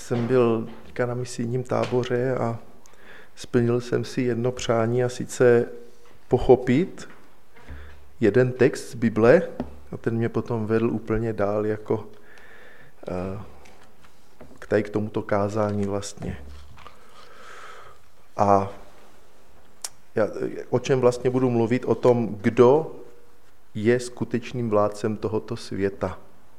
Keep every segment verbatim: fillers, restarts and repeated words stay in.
jsem byl na misijním táboře a splnil jsem si jedno přání, a sice pochopit jeden text z Bible, a ten mě potom vedl úplně dál jako k tady k tomuto kázání vlastně. A já, o čem vlastně budu mluvit? O tom, kdo je skutečným vládcem tohoto světa.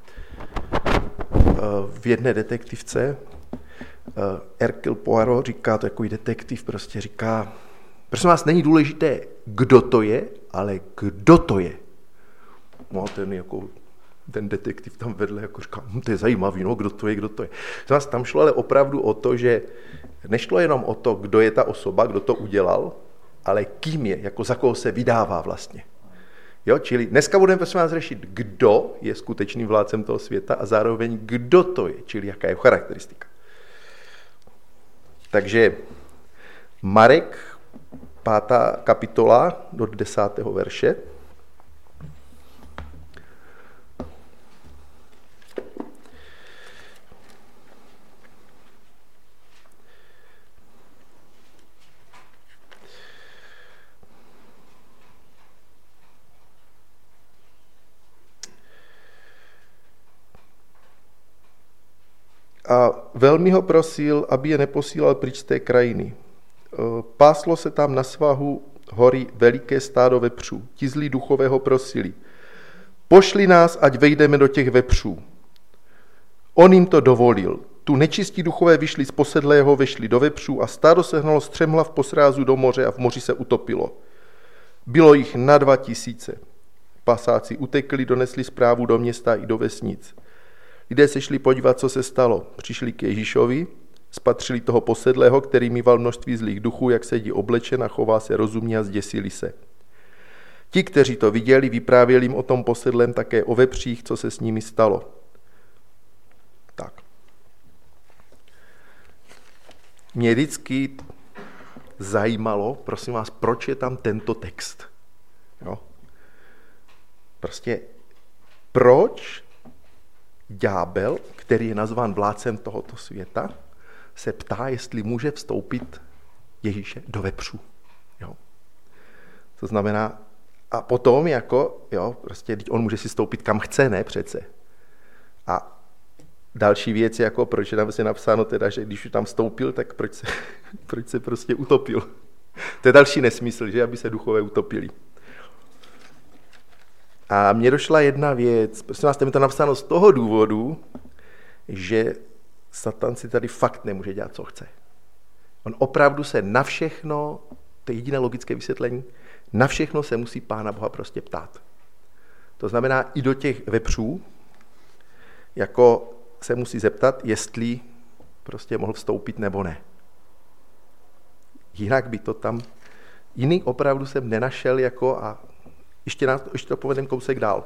V jedné detektivce Hercule Poirot říká, takový detektiv prostě říká, prosím vás, není důležité, kdo to je, ale kdo to je. No ten, jako, ten detektiv tam vedle jako říká, hm, to je zajímavý, no, kdo to je, kdo to je. Vás tam šlo ale opravdu o to, že nešlo jenom o to, kdo je ta osoba, kdo to udělal, ale kým je, jako za koho se vydává vlastně. Jo, čili dneska budeme prosím vás řešit, kdo je skutečným vládcem toho světa a zároveň kdo to je, čili jaká je charakteristika. Takže Marek, pátá kapitola do desátého verše. A velmi ho prosil, aby je neposílal pryč z té krajiny. Páslo se tam na svahu hory veliké stádo vepřů. Ti zlí duchové ho prosili. Pošli nás, ať vejdeme do těch vepřů. On jim to dovolil. Tu nečistí duchové vyšli z posedlého, vešli do vepřů a stádo sehnalo střemhlav po srázu do moře a v moři se utopilo. Bylo jich na dva tisíce. Pasáci utekli, donesli zprávu do města i do vesnic. Lidé se šli podívat, co se stalo. Přišli k Ježíšovi, spatřili toho posedlého, který mýval množství zlých duchů, jak sedí oblečen a chová se rozumně, a zděsili se. Ti, kteří to viděli, vyprávěli jim o tom posedlém, také o vepřích, co se s nimi stalo. Tak. Mě vždycky zajímalo, prosím vás, proč je tam tento text. Jo? Prostě proč ďábel, který je nazván vládcem tohoto světa, se ptá, jestli může vstoupit Ježíše do vepřů. Jo. To znamená, a potom jako, jo, prostě on může si stoupit kam chce, ne přece. A další věc, jako proč je tam vlastně napsáno teda, že když už tam vstoupil, tak proč se, proč se prostě utopil. To je další nesmysl, že, aby se duchové utopili. A mně došla jedna věc, prosím vás, to mi to napsáno z toho důvodu, že Satan si tady fakt nemůže dělat, co chce. On opravdu se na všechno, to je jediné logické vysvětlení, na všechno se musí Pána Boha prostě ptát. To znamená i do těch vepřů, jako se musí zeptat, jestli prostě mohl vstoupit nebo ne. Jinak by to tam, jiný opravdu jsem nenašel jako a Ještě, na, ještě to povedem kousek dál.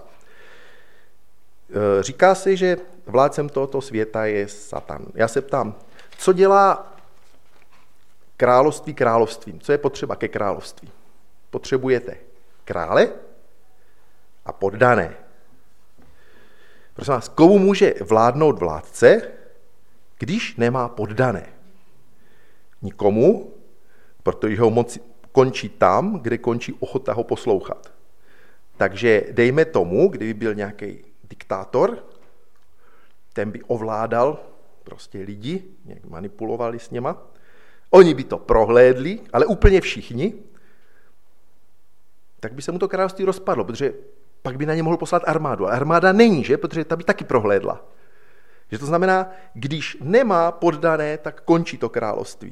Říká se, že vládcem tohoto světa je Satan. Já se ptám, co dělá království královstvím? Co je potřeba ke království? Potřebujete krále a poddané. Prosím vás, komu může vládnout vládce, když nemá poddané? Nikomu, protože ho moc končí tam, kde končí ochota ho poslouchat. Takže dejme tomu, kdyby byl nějaký diktátor, ten by ovládal prostě lidi, nějak manipulovali s něma, oni by to prohlédli, ale úplně všichni, tak by se mu to království rozpadlo, protože pak by na ně mohl poslat armádu. A armáda není, že? Protože ta by taky prohlédla. Že to znamená, když nemá poddané, tak končí to království.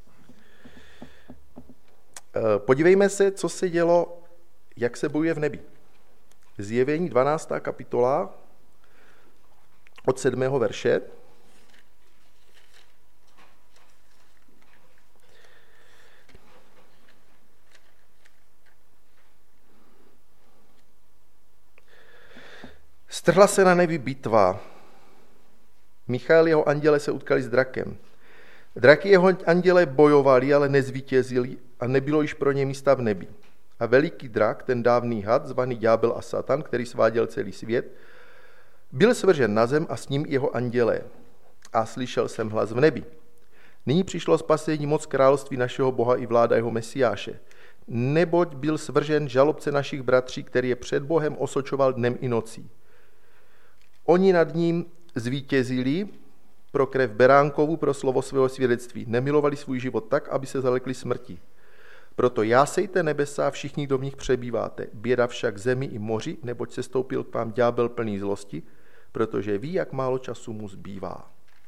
Podívejme se, co se dělo, jak se bojuje v nebi. Zjevení dvanáctá kapitola od sedmého verše. Strhla se na nebi bitva. Michael jeho anděle se utkali s drakem. Draky jeho anděle bojovali, ale nezvítězili a nebylo již pro ně místa v nebi. A veliký drak, ten dávný had, zvaný ďábel a Satan, který sváděl celý svět, byl svržen na zem a s ním jeho andělé. a slyšel jsem hlas v nebi. Nyní přišlo spasení moc království našeho Boha i vláda jeho Mesiáše. Neboť byl svržen žalobce našich bratří, který je před Bohem osočoval dnem i nocí. Oni nad ním zvítězili pro krev beránkovu, pro slovo svého svědectví. Nemilovali svůj život tak, aby se zalekli smrti. Proto jásejte nebesa, všichni, kdo v nich přebýváte. Běda však zemi i moři, neboť se stoupil k vám ďábel plný zlosti, protože ví, jak málo času mu zbývá.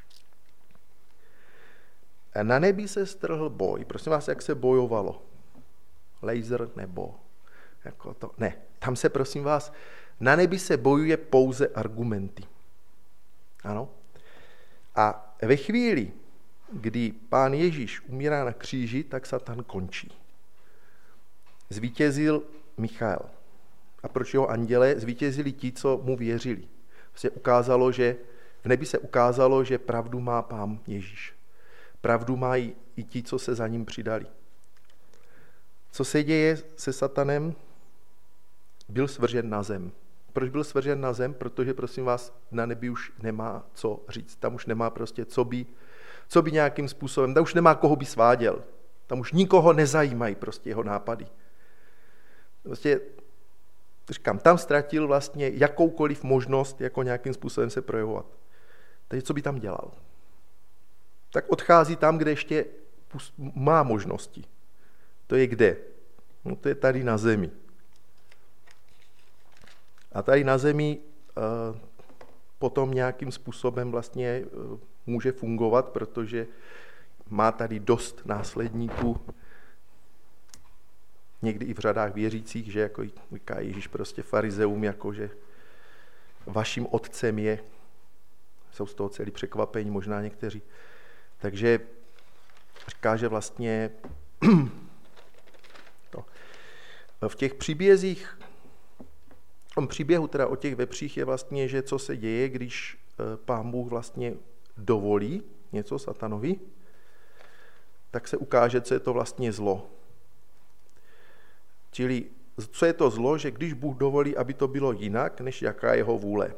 Na nebi se strhl boj. Prosím vás, jak se bojovalo? Laser nebo jako to? Ne, tam se, prosím vás, na nebi se bojuje pouze argumenty. Ano. A ve chvíli, kdy Pán Ježíš umírá na kříži, tak Satan končí. Zvítězil Michael. A proč jeho anděle? Zvítězili ti, co mu věřili. Se ukázalo, že v nebi se ukázalo, že pravdu má Pán Ježíš. Pravdu mají i ti, co se za ním přidali. Co se děje se Satanem? Byl svržen na zem. Proč byl svržen na zem? Protože, prosím vás, na nebi už nemá co říct. Tam už nemá prostě, co by, co by nějakým způsobem, tam už nemá koho by sváděl. Tam už nikoho nezajímají prostě jeho nápady. Prostě, říkám, tam ztratil vlastně jakoukoliv možnost jako nějakým způsobem se projevovat. Takže co by tam dělal? Tak odchází tam, kde ještě má možnosti. To je kde? No to je tady na zemi. A tady na zemi uh, potom nějakým způsobem vlastně uh, může fungovat, protože má tady dost následníků, někdy i v řadách věřících, že jako říká Ježíš prostě farizeum, jako že vaším otcem je, jsou z toho celý překvapení, možná někteří. Takže říká, že vlastně to. V těch příbězích, v tom příběhu teda o těch vepřích je vlastně, že co se děje, když Pán Bůh vlastně dovolí něco satanovi, tak se ukáže, co je to vlastně zlo. Čili co je to zlo, že když Bůh dovolí, aby to bylo jinak, než jaká je jeho vůle.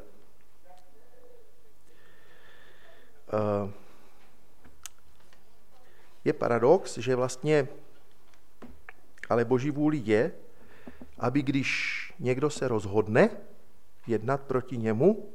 Je paradox, že vlastně ale Boží vůli je, aby když někdo se rozhodne jednat proti němu,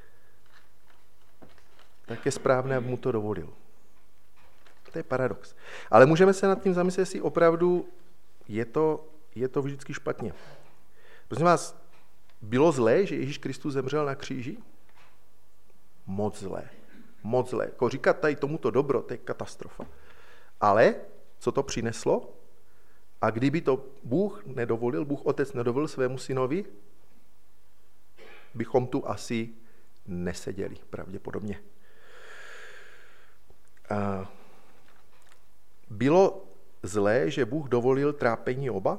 tak je správné, aby mu to dovolil. To je paradox. Ale můžeme se nad tím zamyslet, jestli opravdu je to, je to vždycky špatně. Prosím vás, bylo zlé, že Ježíš Kristus zemřel na kříži? Moc zlé. Moc zlé. Jako říkat tady tomuto dobro, to je katastrofa. Ale co to přineslo? A kdyby to Bůh nedovolil, Bůh Otec nedovolil svému synovi, bychom tu asi neseděli, pravděpodobně. A bylo zlé, že Bůh dovolil trápení Joba?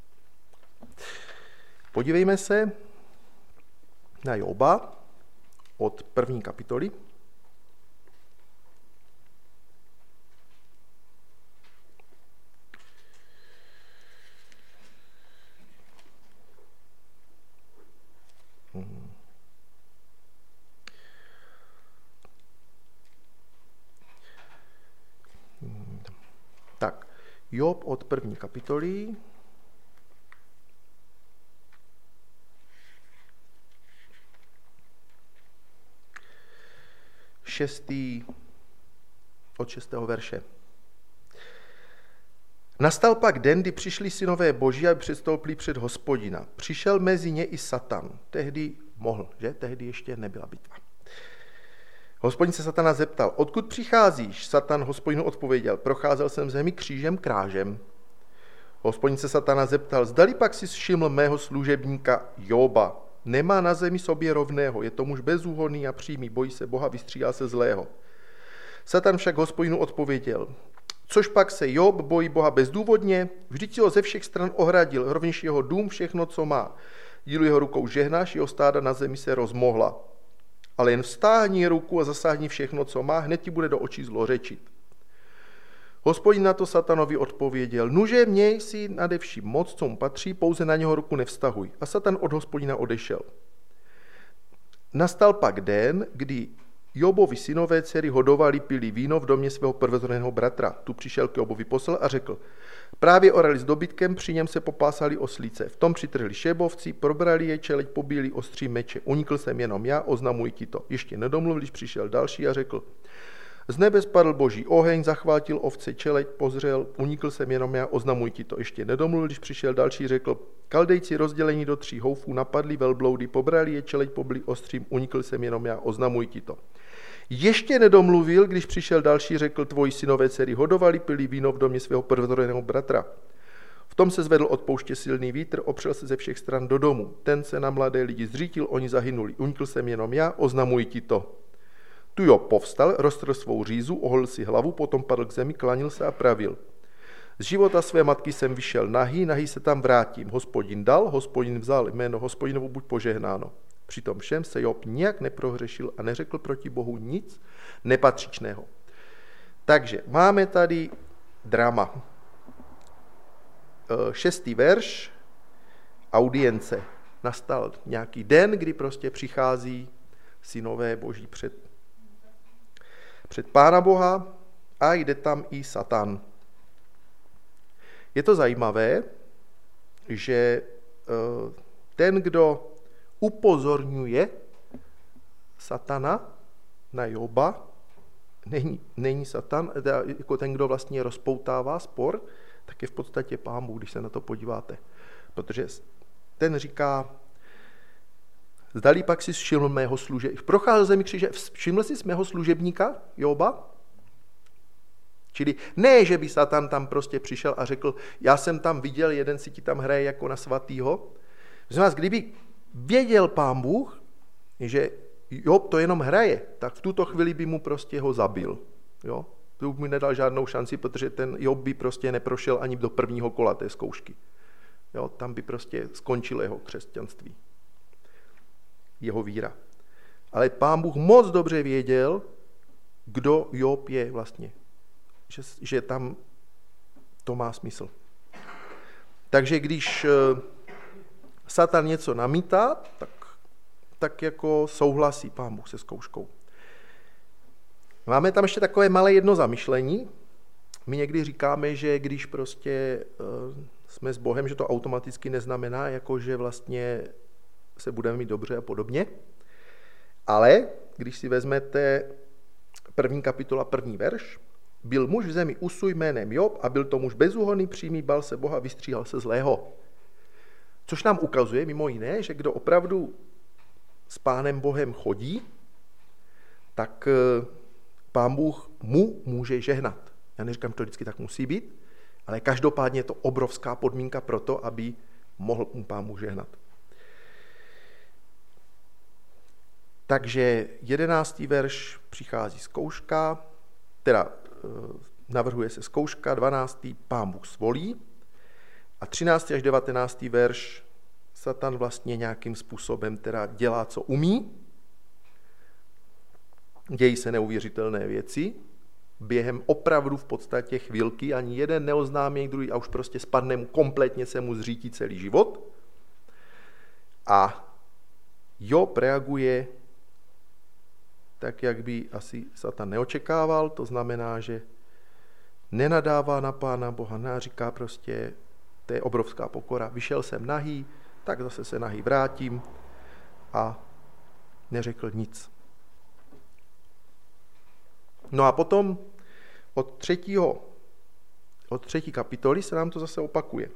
Podívejme se na Joba od první kapitoly. Tak, Job od první kapitoly. Šestý, od šestého verše. Nastal pak den, kdy přišli synové Boží, aby předstoupili před Hospodina. Přišel mezi ně i Satan. Tehdy mohl, že? Tehdy ještě nebyla bitva. Hospodin se Satana zeptal, odkud přicházíš? Satan Hospodinu odpověděl, procházel jsem zemi křížem krážem. Hospodin se Satana zeptal, zdali pak si všiml mého služebníka Joba. Nemá na zemi sobě rovného, je to muž bezúhonný a přímý, bojí se Boha, vystříhá se zlého. Satan však Hospodinu odpověděl, což pak se Job bojí Boha bezdůvodně, vždyť si ho ze všech stran ohradil, rovněž jeho dům, všechno, co má. Dílu jeho rukou žehnáš, jeho stáda na zemi se rozmohla. Ale jen vztáhni ruku a zasáhni všechno, co má, hned ti bude do očí zlořečit. Hospodin na to Satanovi odpověděl, nuže měj si nadevším moc, co mu patří, pouze na něho ruku nevztahuj. A Satan od Hospodina odešel. Nastal pak den, kdy Jobovi synové dcery hodovali, pili víno v domě svého prvozrozeného bratra. Tu přišel k Jobovi posel a řekl, právě orali s dobytkem, při něm se popásali oslíce. V tom přitrhli šébovci, probrali je, čeleď pobíli ostří meče. Unikl jsem jenom já, oznamuji ti to. Ještě nedomluvil, když přišel další a řekl, z nebe spadl boží oheň, zachvátil ovce, čeleď, pozřel, unikl jsem jenom já, oznamuji ti to. Ještě nedomluvil, když přišel další, řekl, Kaldejci rozdělení do tří houfů napadli velbloudy, pobrali je, čeleď pobili ostřím, unikl jsem jenom já, oznamuji ti to. Ještě nedomluvil, když přišel další, řekl, tvoji synové dcery hodovali, pili víno v domě svého prvozrozeného bratra. V tom se zvedl od pouště silný vítr, opřel se ze všech stran do domu. Ten se na mladé lidi zřítil, oni zahynuli. Unikl jsem jenom já, oznamuji ti to. Tu jo povstal, roztrhl svou řízu, oholil si hlavu, potom padl k zemi, klanil se a pravil. Z života své matky jsem vyšel nahý, nahý se tam vrátím. Hospodin dal, Hospodin vzal, jméno Hospodinovu buď požehnáno. Přitom všem se Job nijak neprohřešil a neřekl proti Bohu nic nepatřičného. Takže máme tady drama. Šestý verš, audience. Nastal nějaký den, kdy prostě přichází synové boží před, před Pána Boha a jde tam i Satan. Je to zajímavé, že ten, kdo upozorňuje Satana na Joba, není, není Satan, jako ten, kdo vlastně rozpoutává spor, tak je v podstatě Pán Bůh, když se na to podíváte. Protože ten říká, zdali pak si všiml mého služebníka, procházel zemi kříže, všiml jsi mého služebníka Joba? Čili ne, že by Satan tam prostě přišel a řekl, já jsem tam viděl, jeden si ti tam hraje jako na svatýho. Znamená, kdyby věděl Pán Bůh, že Job to jenom hraje, tak v tuto chvíli by mu prostě ho zabil. Jo? To by mu nedal žádnou šanci, protože ten Job by prostě neprošel ani do prvního kola té zkoušky. Jo? Tam by prostě skončilo jeho křesťanství, jeho víra. Ale Pán Bůh moc dobře věděl, kdo Job je vlastně. Že, že tam to má smysl. Takže když Satan něco namítá, tak, tak jako souhlasí Pán Bůh se zkouškou. Máme tam ještě takové malé jedno zamyšlení. My někdy říkáme, že když prostě uh, jsme s Bohem, že to automaticky neznamená, jako že vlastně se budeme mít dobře a podobně. Ale když si vezmete první kapitola, první verš, byl muž v zemi Usuj jménem Job a byl to muž bezúhonný, přímý, bál se Boha, vystříhal se zlého. Což nám ukazuje mimo jiné, že kdo opravdu s Pánem Bohem chodí, tak Pán Bůh mu může žehnat. Já neříkám, že to vždycky tak musí být, ale každopádně je to obrovská podmínka pro to, aby mohl mu Pán Bůh žehnat. Takže jedenáctý verš přichází zkouška, teda navrhuje se zkouška, dvanáctý Pán Bůh svolí a třináctý až devatenáctý verš Satan vlastně nějakým způsobem teda dělá, co umí. Dějí se neuvěřitelné věci. Během opravdu v podstatě chvilky ani jeden neoznámí druhý a už prostě spadne mu, kompletně se mu zřítí celý život. A Job reaguje tak, jak by asi Satan neočekával. To znamená, že nenadává na Pána Boha, neříká prostě, to je obrovská pokora. Vyšel jsem nahý, tak zase se nahý vrátím a neřekl nic. No a potom od třetího, od třetí kapitoly se nám to zase opakuje.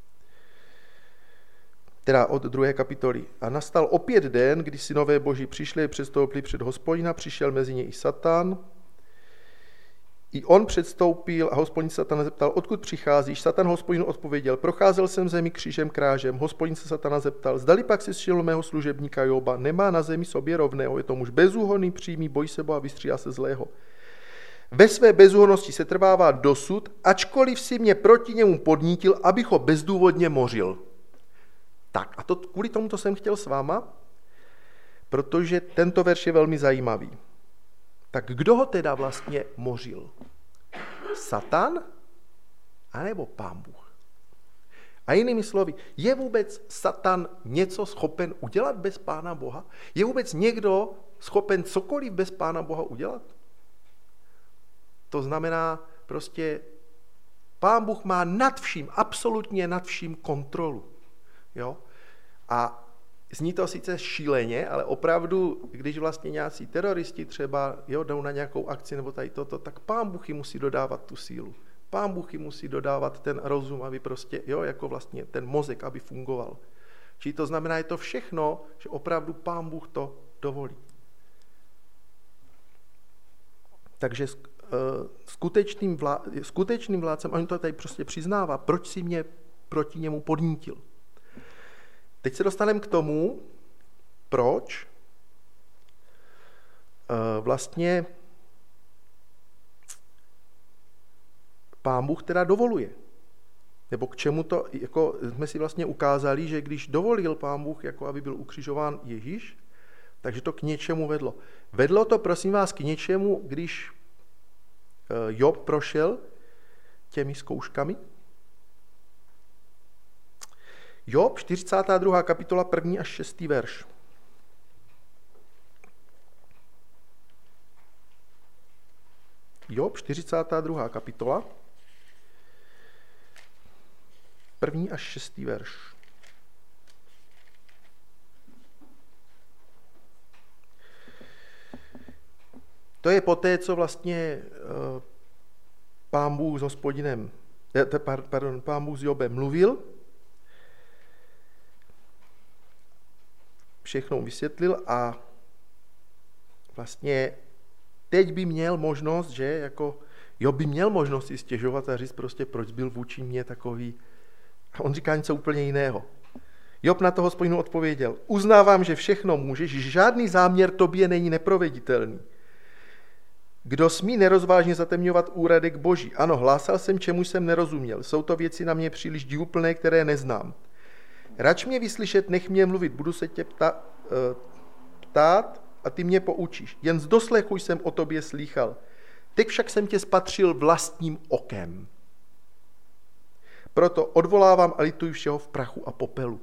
Teda od druhé kapitoly. A nastal opět den, kdy synové boží přišli a předstoupili před Hospodina, přišel mezi ně i Satan. I on předstoupil a Hospodin Satana zeptal, odkud přicházíš? Satan Hospodinu odpověděl, procházel jsem zemi křížem krážem. Hospodin se Satana zeptal, zdali pak si všiml mého služebníka Joba, nemá na zemi sobě rovného, je to muž bezúhonný, přímý, bojí se Boha a vystříhá se zlého. Ve své bezúhonnosti se trvává dosud, ačkoliv si mě proti němu podnítil, abych ho bezdůvodně mořil. Tak a to, kvůli tomuto jsem chtěl s váma, protože tento verš je velmi zajímavý. Tak kdo ho teda vlastně mořil? Satan anebo Pán Bůh? A jinými slovy, je vůbec Satan něco schopen udělat bez Pána Boha? Je vůbec někdo schopen cokoliv bez Pána Boha udělat? To znamená prostě, Pán Bůh má nad vším, absolutně nad vším kontrolu. Jo? A zní to sice šíleně, ale opravdu, když vlastně nějací teroristi třeba jo, jdou na nějakou akci nebo tady toto, tak Pán Bůh jim musí dodávat tu sílu. Pán Bůh jim musí dodávat ten rozum, aby prostě, jo, jako vlastně ten mozek, aby fungoval. Čili to znamená, je to všechno, že opravdu Pán Bůh to dovolí. Takže skutečným, vlá, skutečným vládcem, on to tady prostě přiznává, proč si mě proti němu podnítil. Teď se dostaneme k tomu, proč vlastně Pán Bůh teda dovoluje. Nebo k čemu to, jako jsme si vlastně ukázali, že když dovolil Pán Bůh, jako aby byl ukřižován Ježíš, takže to k něčemu vedlo. Vedlo to, prosím vás, k něčemu, když Job prošel těmi zkouškami. Job, čtyřicátá druhá kapitola, první až šestý verš. Job, čtyřicátá druhá kapitola, první až šestý verš. To je poté, co vlastně uh, Pán Bůh s Hospodinem, pardon, Pán Bůh s Jobem mluvil, všechno vysvětlil a vlastně teď by měl možnost, že jako Job by měl možnost si stěžovat a říct prostě, proč byl vůči mně takový. A on říká něco úplně jiného. Job na to Hospodinu odpověděl, uznávám, že všechno můžeš, že žádný záměr tobě není neproveditelný. Kdo smí nerozvážně zatemňovat úradek Boží? Ano, hlásal jsem, čemu jsem nerozuměl. Jsou to věci na mě příliš divuplné, které neznám. Rač mě vyslyšet, nech mě mluvit, budu se tě pta, ptát a ty mě poučíš. Jen z doslechu jsem o tobě slýchal. Teď však jsem tě spatřil vlastním okem. Proto odvolávám a lituji všeho v prachu a popelu.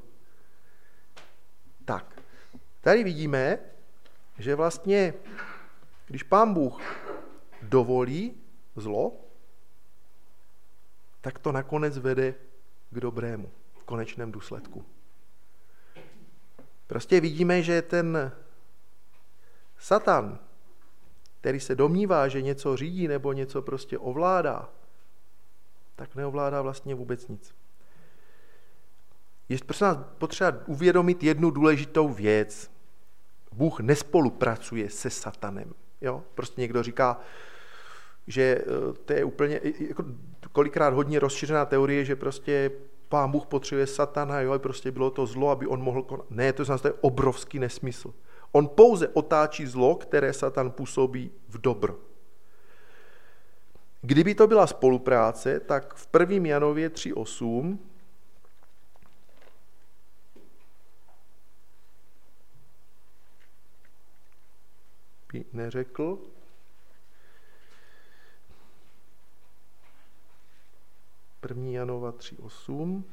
Tak, tady vidíme, že vlastně, když Pán Bůh dovolí zlo, tak to nakonec vede k dobrému v konečném důsledku. Prostě vidíme, že ten Satan, který se domnívá, že něco řídí nebo něco prostě ovládá, tak neovládá vlastně vůbec nic. Je prostě nás potřeba uvědomit jednu důležitou věc. Bůh nespolupracuje se Satanem. Jo? Prostě někdo říká, že to je úplně, jako kolikrát hodně rozšířená teorie, že prostě Pán Bůh potřebuje Satana, jo, prostě bylo to zlo, aby on mohl konat. Ne, to znamená, to je obrovský nesmysl. On pouze otáčí zlo, které Satan působí v dobro. Kdyby to byla spolupráce, tak v prvním Janově tři osm by neřekl, první Janova tři osm.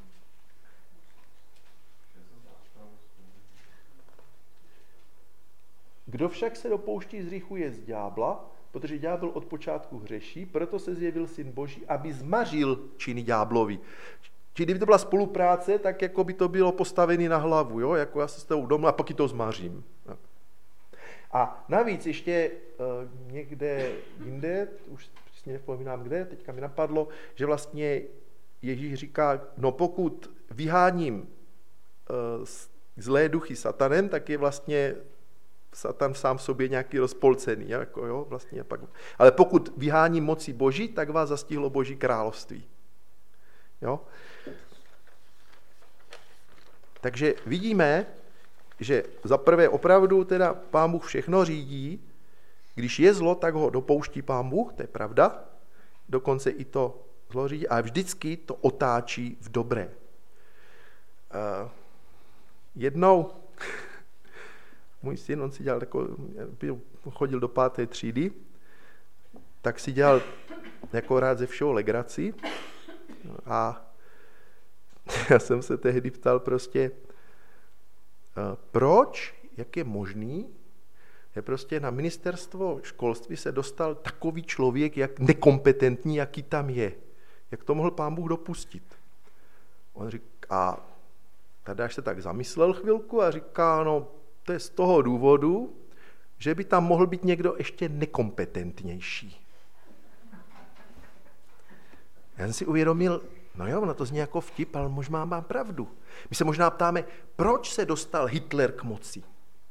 Kdo však se dopouští z hříchu je z ďábla, protože ďábel od počátku hřeší, proto se zjevil Syn Boží, aby zmařil činy ďáblovi. Čili kdyby to byla spolupráce, tak jako by to bylo postavené na hlavu, jo? Jako já se s tebou domů a pak to zmařím. A navíc ještě uh, někde jinde, už přesně nevzpomínám kde, teďka mi napadlo, že vlastně Ježíš říká, no pokud vyháním uh, zlé duchy Satanem, tak je vlastně Satan sám v sobě nějaký rozpolcený. Jako, jo, vlastně, pak. Ale pokud vyháním moci Boží, tak vás zastihlo Boží království. Jo? Takže vidíme, že za prvé opravdu teda Pán Bůh všechno řídí, když je zlo, tak ho dopouští Pán Bůh, to je pravda, dokonce i to zlo řídí, ale vždycky to otáčí v dobré. Uh, jednou můj syn, on si dělal takový, chodil do páté třídy, tak si dělal jako rád ze všeho legraci a já jsem se tehdy ptal prostě, proč, jak je možný, Je prostě na ministerstvo školství se dostal takový člověk, jak nekompetentní, jaký tam je. Jak to mohl Pán Bůh dopustit? On říká, Tadeáš se tak zamyslel chvilku a říká, no to je z toho důvodu, že by tam mohl být někdo ještě nekompetentnější. Já jsem si uvědomil, no jo, ono to zní jako vtip, ale možná mám pravdu. My se možná ptáme, proč se dostal Hitler k moci?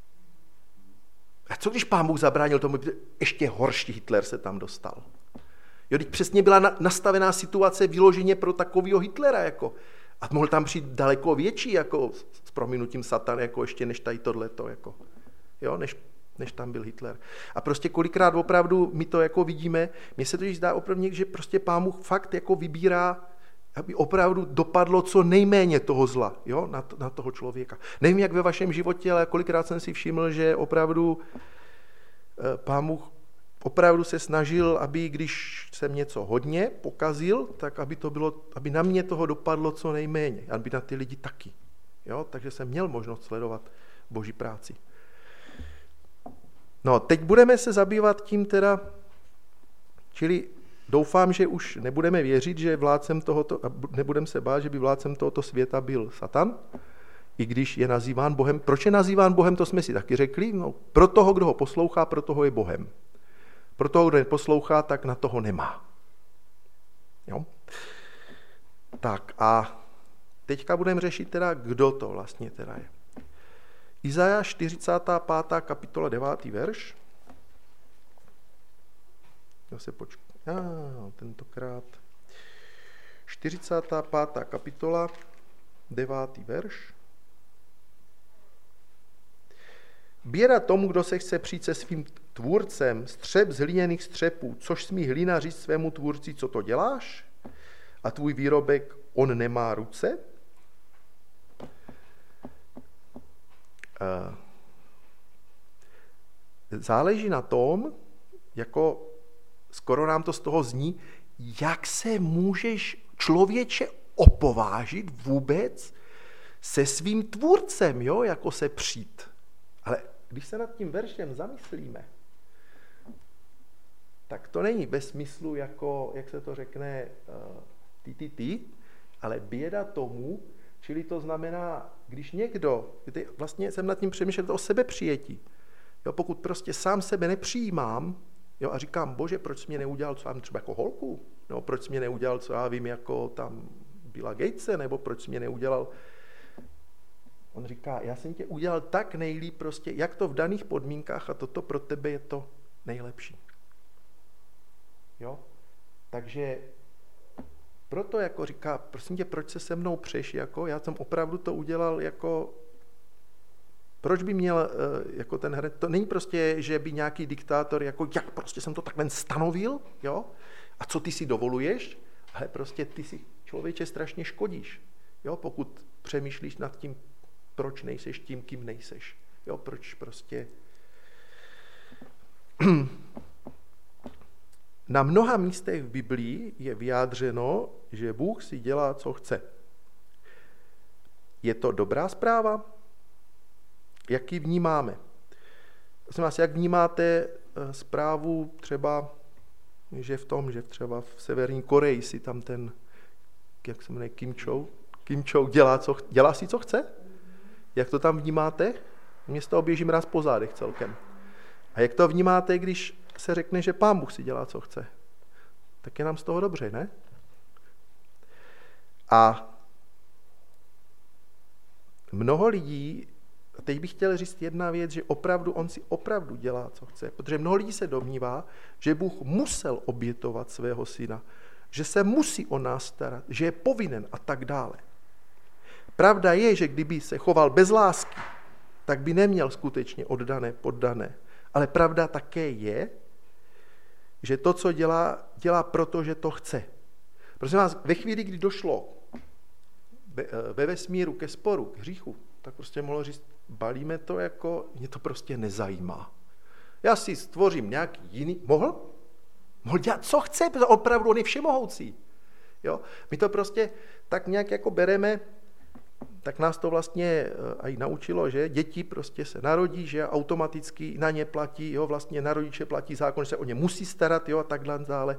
A co když Pán Bůh zabránil tomu, ještě horší Hitler se tam dostal? Jo, teď přesně byla nastavená situace vyloženě pro takového Hitlera, jako. A mohl tam přijít daleko větší, jako s prominutím Satan, jako ještě než tady tohleto, jako. Jo, než, než tam byl Hitler. A prostě kolikrát opravdu my to jako vidíme, mně se to zdá opravdu, že prostě Pán Bůh fakt jako vybírá, aby opravdu dopadlo co nejméně toho zla, jo, na, to, na toho člověka. Nevím, jak ve vašem životě, ale kolikrát jsem si všiml, že opravdu Pán Bůh opravdu se snažil, aby když jsem něco hodně pokazil, tak aby, to bylo, aby na mě toho dopadlo co nejméně, aby na ty lidi taky. Jo? Takže jsem měl možnost sledovat Boží práci. No, teď budeme se zabývat tím teda, čili doufám, že už nebudeme věřit, že vládcem tohoto, nebudeme se bát, že by vládcem tohoto světa byl Satan, i když je nazýván Bohem. Proč je nazýván Bohem, to jsme si taky řekli. No, pro toho, kdo ho poslouchá, pro toho je Bohem. Pro toho, kdo neposlouchá, tak na toho nemá. Jo? Tak a teďka budeme řešit teda, kdo to vlastně teda je. Izajáš čtyřicátá pátá kapitola devátý verš. Zase počkej. Ah, tentokrát. čtyřicátá pátá kapitola devátý verš. Běda tomu, kdo se chce přijít se svým tvůrcem, střep z hliněných střepů, což smí hlína říct svému tvůrci, co to děláš? A tvůj výrobek, on nemá ruce? Záleží na tom, jako skoro nám to z toho zní, jak se můžeš člověče opovážit vůbec se svým tvůrcem, jo, jako se přijít. Ale když se nad tím veršem zamyslíme, tak to není bez smyslu, jako, jak se to řekne, ty, ty, ty, ale běda tomu, čili to znamená, když někdo, vlastně jsem nad tím přemýšlel, to o sebepřijetí. Jo, pokud prostě sám sebe nepřijímám, jo, a říkám, bože, proč jsi mě neudělal, co já vím, třeba jako holku, no, proč jsi mě neudělal, co já vím, jako tam Billa Gatese, nebo proč jsi mě neudělal. On říká, já jsem tě udělal tak nejlíp prostě, jak to v daných podmínkách a toto pro tebe je to nejlepší. Jo? Takže proto jako říká, prosím tě, proč se se mnou přeš, jako já jsem opravdu to udělal jako, proč by měl jako ten hned, to není prostě, že by nějaký diktátor, jako jak prostě jsem to takhle stanovil, jo? A co ty si dovoluješ, ale prostě ty si člověče strašně škodíš, jo? Pokud přemýšlíš nad tím, proč nejseš tím, kým nejseš. Jo, proč prostě... Na mnoha místech v Biblii je vyjádřeno, že Bůh si dělá, co chce. Je to dobrá zpráva? Jak ji vnímáme? Prosím vás, jak vnímáte zprávu třeba, že v tom, že třeba v Severní Koreji si tam ten, jak se jmenuje, Kim Chou, Kim Chou dělá, co, dělá si, co chce? Jak to tam vnímáte? Mě z toho běží mráz po zádech celkem. A jak to vnímáte, když se řekne, že Pán Bůh si dělá, co chce? Tak je nám z toho dobře, ne? A mnoho lidí, teď bych chtěl říct jedna věc, že opravdu on si opravdu dělá, co chce. Protože mnoho lidí se domnívá, že Bůh musel obětovat svého syna, že se musí o nás starat, že je povinen a tak dále. Pravda je, že kdyby se choval bez lásky, tak by neměl skutečně oddané, poddané. Ale pravda také je, že to, co dělá, dělá proto, že to chce. Prosím vás, ve chvíli, kdy došlo ve vesmíru ke sporu, k hříchu, tak prostě mohlo říct, balíme to jako, mě to prostě nezajímá. Já si stvořím nějaký jiný, mohl? Mohl dělat, co chce, protože opravdu on je všemohoucí. Jo? My to prostě tak nějak jako bereme, tak nás to vlastně i naučilo, že děti prostě se narodí, že automaticky na ně platí, jo, vlastně na rodiče platí zákon, že se o ně musí starat, jo, a takhle dále.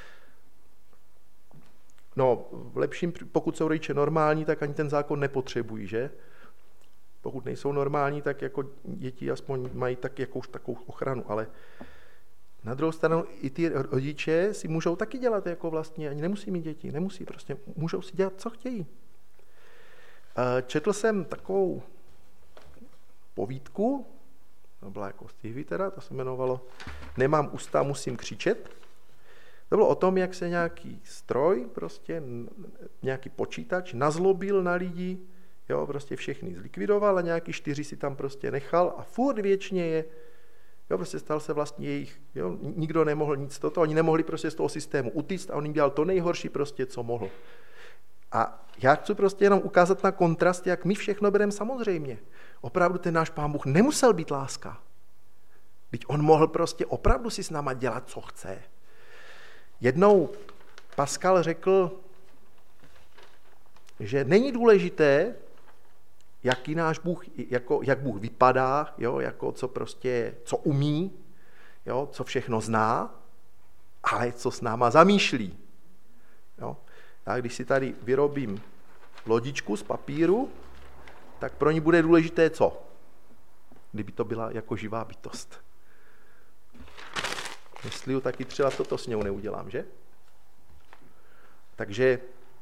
No, v lepším, pokud jsou rodiče normální, tak ani ten zákon nepotřebují, že? Pokud nejsou normální, tak jako děti aspoň mají tak jakouž takovou ochranu, ale na druhou stranu i ty rodiče si můžou taky dělat jako vlastně, ani nemusí mít děti, nemusí, prostě můžou si dělat, co chtějí. Četl jsem takovou povídku, to byla jako Stevie teda, to se jmenovalo Nemám ústa, musím křičet. To bylo o tom, jak se nějaký stroj, prostě nějaký počítač nazlobil na lidi, jo, prostě všechny zlikvidoval a nějaký čtyři si tam prostě nechal a furt věčně je, jo, prostě stal se vlastně jejich, jo, nikdo nemohl nic toto, oni nemohli prostě z toho systému utíct a on jim dělal to nejhorší prostě, co mohl. A já chci prostě jenom ukázat na kontrast, jak my všechno bereme samozřejmě. Opravdu ten náš Pán Bůh nemusel být láska. Vždyť on mohl prostě opravdu si s náma dělat, co chce. Jednou Pascal řekl, že není důležité, jaký náš Bůh, jako, jak Bůh vypadá, jo, jako co prostě, co umí, jo, co všechno zná, ale co s náma zamýšlí. Jo. Já když si tady vyrobím lodičku z papíru, tak pro ní bude důležité co? Kdyby to byla jako živá bytost. Jestli taky třeba toto s ňou neudělám, že? Takže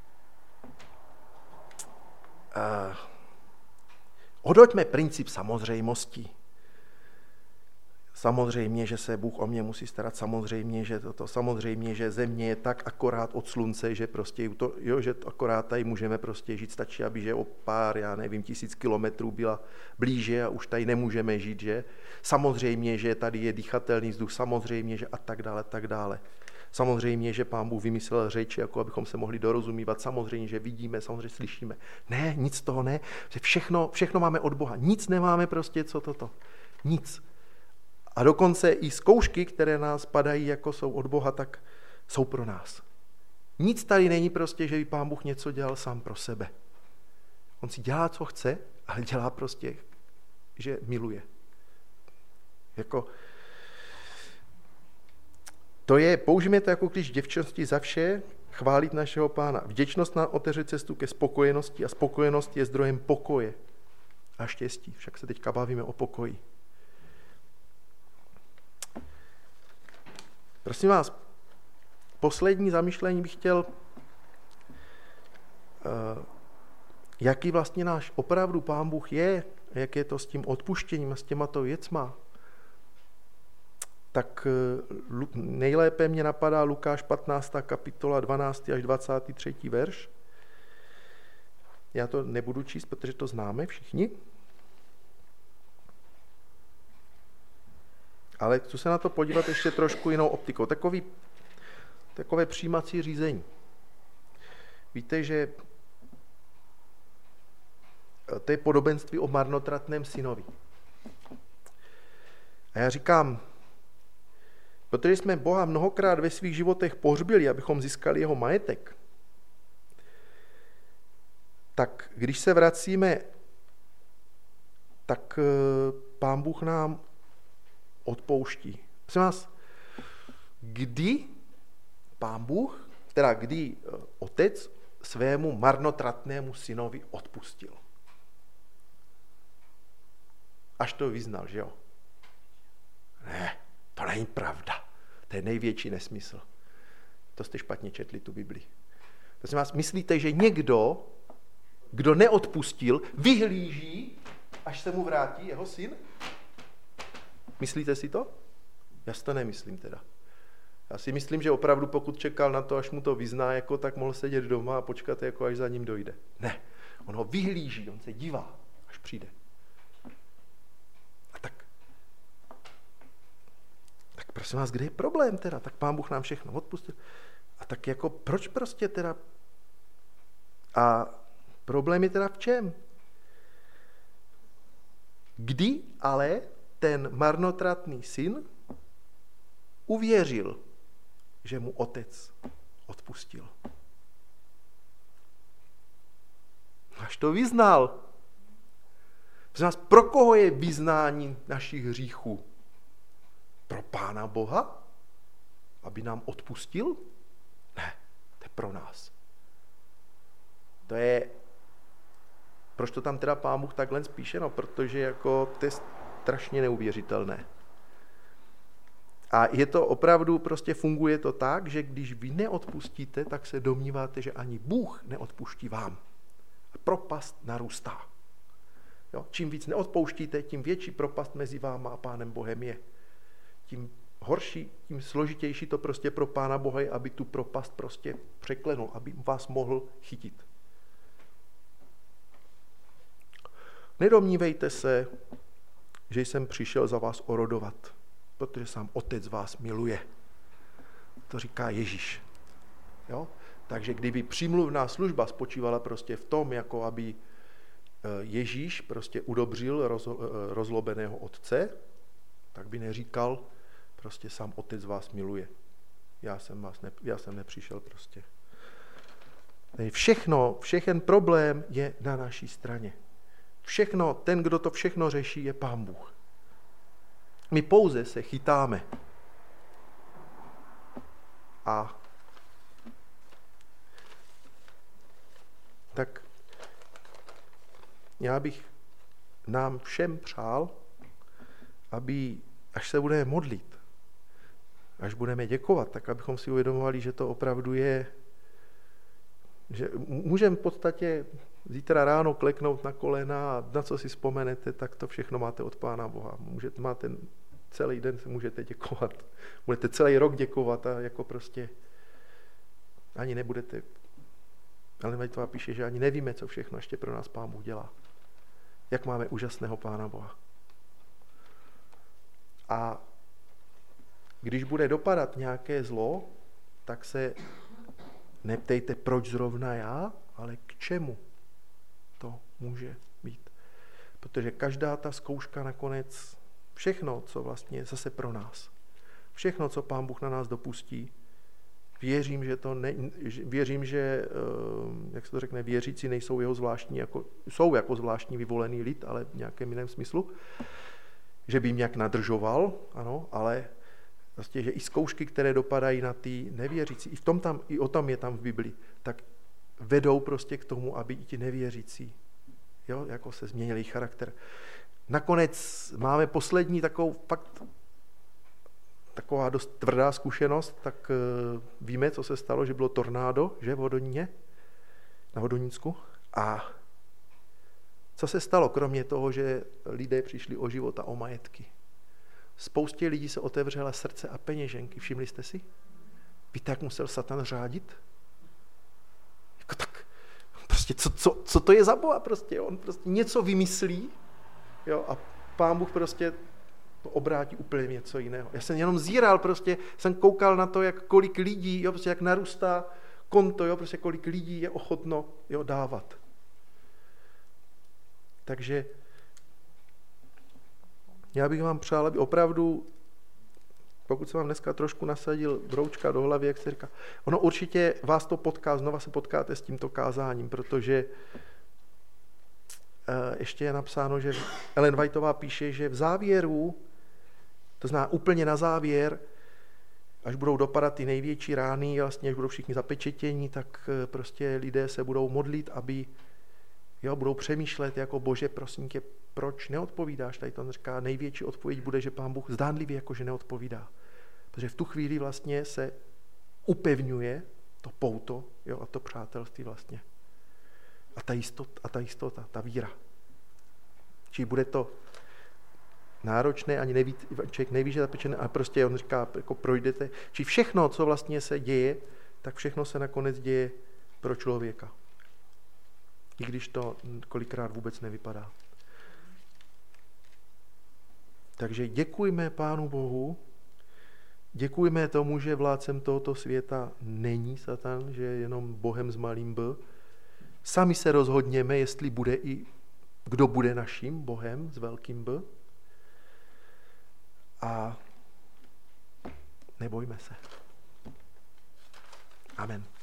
uh, odhoďme princip samozřejmosti. Samozřejmě, že se Bůh o mě musí starat, samozřejmě, že toto, samozřejmě, že země je tak akorát od slunce, že prostě to, jo, že to akorát tady můžeme prostě žít, stačí, aby že o pár, já nevím, tisíc kilometrů byla blíže a už tady nemůžeme žít, že? Samozřejmě, že tady je dýchatelný vzduch, samozřejmě, že a tak dále, tak dále. Samozřejmě, že Pán Bůh vymyslel řeči, jako abychom se mohli dorozumívat, samozřejmě, že vidíme, samozřejmě slyšíme. Ne, nic z toho ne, všechno, všechno máme od Boha, nic nemáme prostě, co toto, nic. A dokonce i zkoušky, které nás padají, jako jsou od Boha, tak jsou pro nás. Nic tady není prostě, že by Pán Bůh něco dělal sám pro sebe. On si dělá, co chce, ale dělá prostě, že miluje. Jako, to je, použijeme to jako když vděčnosti za vše, chválit našeho Pána. Vděčnost nám otevře cestu ke spokojenosti a spokojenost je zdrojem pokoje a štěstí. Však se teďka bavíme o pokoji. Prosím vás, poslední zamyšlení bych chtěl, jaký vlastně náš opravdu Pán Bůh je, jak je to s tím odpuštěním a s těmato věcma. Tak nejlépe mě napadá Lukáš patnáctá kapitola dvanáctý až dvacátý třetí verš. Já to nebudu číst, protože to známe všichni. Ale chci se na to podívat ještě trošku jinou optikou. Takový, takové přijímací řízení. Víte, že to je podobenství o marnotratném synovi. A já říkám, protože jsme Boha mnohokrát ve svých životech pohřbili, abychom získali jeho majetek, tak když se vracíme, tak Pán Bůh nám odpouští. Prosím vás, kdy Pán Bůh, teda kdy otec svému marnotratnému synovi odpustil? Až to vyznal, že jo? Ne, to není pravda. To je největší nesmysl. To jste špatně četli tu Bibli. Prosím vás, myslíte, že někdo, kdo neodpustil, vyhlíží, až se mu vrátí jeho syn? Myslíte si to? Já si to nemyslím teda. Já si myslím, že opravdu pokud čekal na to, až mu to vyzná, jako, tak mohl sedět doma a počkat, jako, až za ním dojde. Ne, on ho vyhlíží, on se dívá, až přijde. A tak, tak prosím vás, kde je problém teda? Tak Pán Bůh nám všechno odpustil. A tak jako proč prostě teda? A problém je teda v čem? Kdy ale ten marnotratný syn uvěřil, že mu otec odpustil. Až to vyznal. Prosím vás, pro koho je vyznání našich hříchů? Pro Pána Boha? Aby nám odpustil? Ne, to je pro nás. To je, proč to tam teda Pán Bůh takhle spíše? No, protože jako to je strašně neuvěřitelné. A je to opravdu, prostě funguje to tak, že když vy neodpustíte, tak se domníváte, že ani Bůh neodpuští vám. A propast narůstá. Jo? Čím víc neodpouštíte, tím větší propast mezi váma a Pánem Bohem je. Tím horší, tím složitější to prostě pro Pána Boha je, aby tu propast prostě překlenul, aby vás mohl chytit. Nedomnívejte se, že jsem přišel za vás orodovat, protože sám Otec vás miluje. To říká Ježíš. Jo? Takže kdyby přímluvná služba spočívala prostě v tom, jako aby Ježíš prostě udobřil roz, rozlobeného otce, tak by neříkal, prostě sám Otec vás miluje. Já jsem, vás ne, já jsem nepřišel prostě. Všechno, všechen problém je na naší straně. Všechno, ten, kdo to všechno řeší, je Pán Bůh. My pouze se chytáme. A tak já bych nám všem přál, aby, až se budeme modlit, až budeme děkovat, tak abychom si uvědomovali, že to opravdu je, že můžeme v podstatě zítra ráno kleknout na kolena a na co si vzpomenete, tak to všechno máte od Pána Boha. Můžete, máte celý den, můžete děkovat. Budete celý rok děkovat a jako prostě ani nebudete. Ellen Whiteová píše, že ani nevíme, co všechno ještě pro nás Pán Bůh dělá. Jak máme úžasného Pána Boha. A když bude dopadat nějaké zlo, tak se neptejte, proč zrovna já, ale k čemu to může být. Protože každá ta zkouška nakonec, všechno, co vlastně je zase pro nás, všechno, co Pán Bůh na nás dopustí, věřím, že to ne, věřím, že, jak se to řekne, věřící nejsou jeho zvláštní, jako, jsou jako zvláštní vyvolený lid, ale v nějakém jiném smyslu, že by jim nějak nadržoval, ano, ale vlastně, že i zkoušky, které dopadají na ty nevěřící, i, v tom tam, i o tom je tam v Biblii, tak vedou prostě k tomu, aby i ti nevěřící, jo, jako se změnil jejich charakter. Nakonec máme poslední takovou fakt taková dost tvrdá zkušenost, tak uh, víme, co se stalo, že bylo tornádo, že v Hodoníně, na Hodonínsku. A co se stalo, kromě toho, že lidé přišli o život a o majetky? Spoustě lidí se otevřela srdce a peněženky. Všimli jste si? Víte, jak musel Satan řádit? Jako tak, prostě co, co, co to je za Boha? Prostě on prostě něco vymyslí, jo, a Pán Bůh prostě to obrátí úplně něco jiného. Já jsem jenom zíral, prostě jsem koukal na to, jak kolik lidí, jo, prostě jak narůstá konto, jo, prostě kolik lidí je ochotno, jo, dávat. Takže já bych vám přál, aby opravdu, pokud se vám dneska trošku nasadil broučka do hlavy, jak se říká, ono určitě vás to potká, znova se potkáte s tímto kázáním, protože uh, ještě je napsáno, že Ellen Whiteová píše, že v závěru, to znamená úplně na závěr, až budou dopadat ty největší rány, vlastně až budou všichni zapečetění, tak prostě lidé se budou modlit, aby, jo, budou přemýšlet jako Bože, prosím tě, proč neodpovídáš? Tady to říká, největší odpověď bude, že Pán Bůh zdánlivě jakože neodpovídá. Protože v tu chvíli vlastně se upevňuje to pouto, jo, a to přátelství vlastně. A ta jistota, a ta, jistota, ta víra. Čili bude to náročné, ani neví, člověk neví, že je zapečené, ale prostě on říká, jako projdete. Čili všechno, co vlastně se děje, tak všechno se nakonec děje pro člověka. I když to kolikrát vůbec nevypadá. Takže děkujme Pánu Bohu, děkujme tomu, že vládcem tohoto světa není Satan, že je jenom Bohem s malým B. Sami se rozhodněme, jestli bude i kdo bude naším Bohem s velkým B. A nebojme se. Amen.